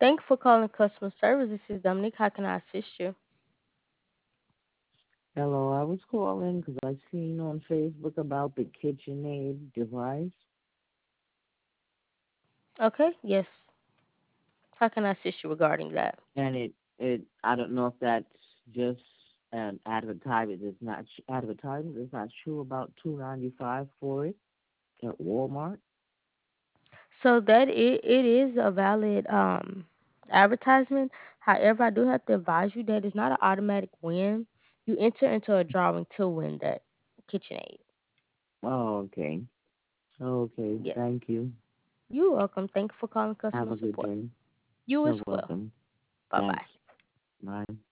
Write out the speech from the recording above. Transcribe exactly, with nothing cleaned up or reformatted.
Thank you for calling customer service. This is Dominique. How can I assist you? Hello, I was calling because I seen on Facebook about the KitchenAid device, Okay, yes. How can I assist you regarding that? and it it I don't know if that's just an advertisement. It's not sh- advertisement. It's not true about two ninety five for it at Walmart. So that it, it is a valid um advertisement. However, I do have to advise you that it's not an automatic win. You enter into a drawing to win that KitchenAid. Oh, okay, okay. Yes. Thank you. You're welcome. Thank you for calling Have customer a good support. day. You as You're well. welcome. Bye Thanks. bye. Bye.